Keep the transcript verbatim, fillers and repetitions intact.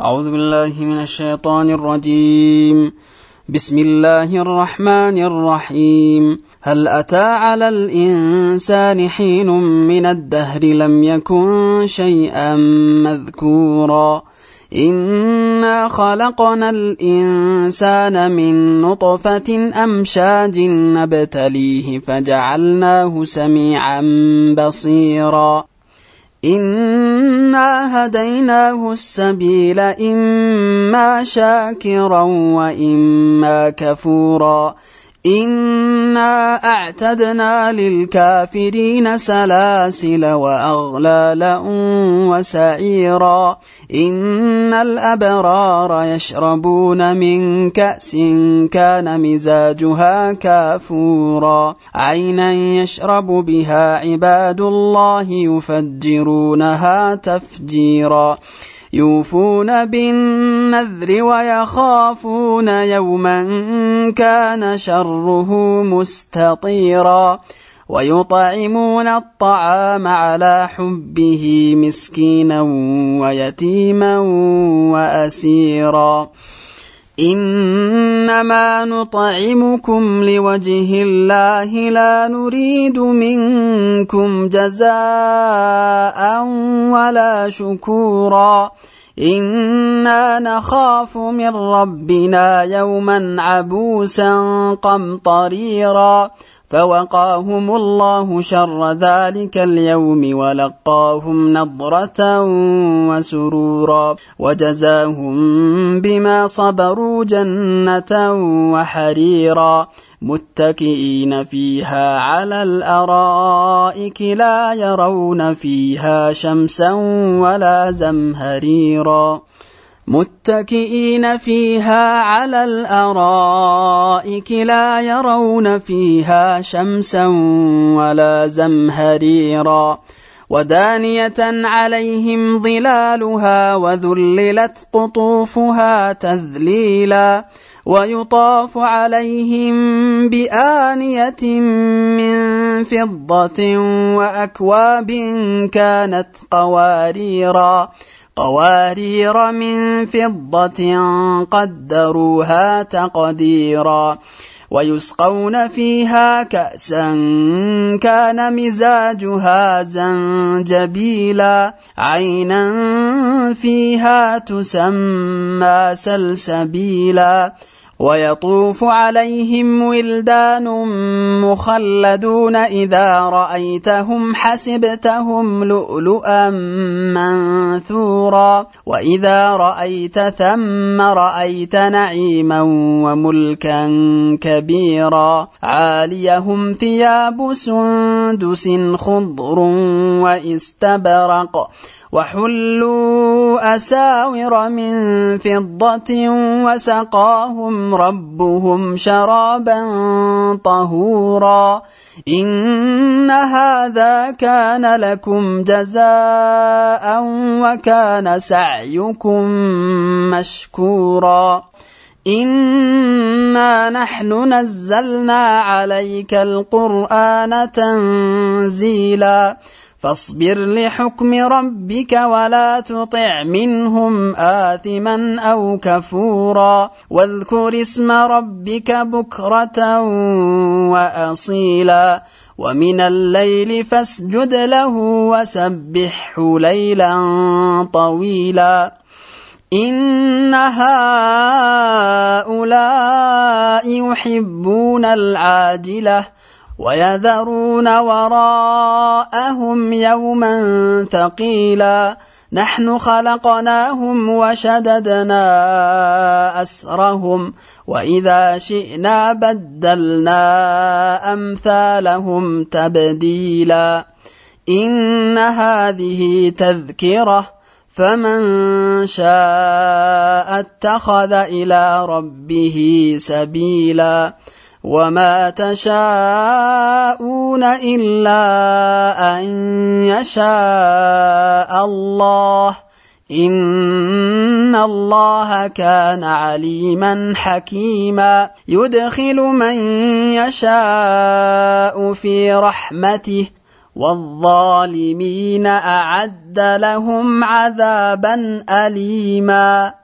أعوذ بالله من الشيطان الرجيم. بسم الله الرحمن الرحيم. هل أتى على الإنسان حين من الدهر لم يكن شيئا مذكورا إنا خلقنا الإنسان من نطفة أمشاج نبتليه فجعلناه سميعا بصيرا إنا هديناه السبيل إما شاكرا وإما كفورا إنا أعتدنا للكافرين سلاسل وأغلالا وسعيرا إن الأبرار يشربون من كأس كان مزاجها كافورا عينا يشرب بها عباد الله يفجرونها تفجيرا يوفون بالنذر ويخافون يوما كان شره مستطيرا ويطعمون الطعام على حبه مسكينا ويتيما وأسيرا إنما نطعمكم لوجه الله لا نريد منكم جزاء ولا شكورا إنا نخاف من ربنا يوما عبوسا قمطريرا فوقاهم الله شر ذلك اليوم ولقاهم نضرة وسرورا وجزاهم بما صبروا جنة وحريرا متكئين فيها على الأرائك لا يرون فيها شمسا ولا زمهريرا متكئين فيها على الأرائك لا يرون فيها شمسا ولا زمهريرا ودانية عليهم ظلالها وذللت قطوفها تذليلا ويطاف عليهم بآنية من فضة وأكواب كانت قواريرا قوارير من فضة قدروها تقديرا ويسقون فيها كأسا كان مزاجها زنجبيلا عينا فيها تسمى سلسبيلا ويطوف عليهم ولدان مخلدون إذا رأيتهم حسبتهم لؤلؤا منثورا وإذا رأيت ثم رأيت نعيما وملكا كبيرا عاليهم ثياب سندس خضر واستبرق وحلوا أساور من فضة وسقاهم ربهم شرابا طهورا إن هذا كان لكم جزاء وكان سعيكم مشكورا إنا نحن نزلنا عليك القرآن تنزيلا فاصبر لحكم ربك ولا تطع منهم آثما أو كفورا واذكر اسم ربك بكرة وأصيلا ومن الليل فاسجد له وسبحه ليلا طويلا إن هؤلاء يحبون العاجلة ويذرون وراءهم يوما ثقيلا نحن خلقناهم وشددنا أسرهم وإذا شئنا بدلنا أمثالهم تبديلا إن هذه تذكرة فمن شاء اتخذ إلى ربه سبيلا وما تشاءون إلا أن يشاء الله إن الله كان عليما حكيما يدخل من يشاء في رحمته والظالمين أعد لهم عذابا أليما.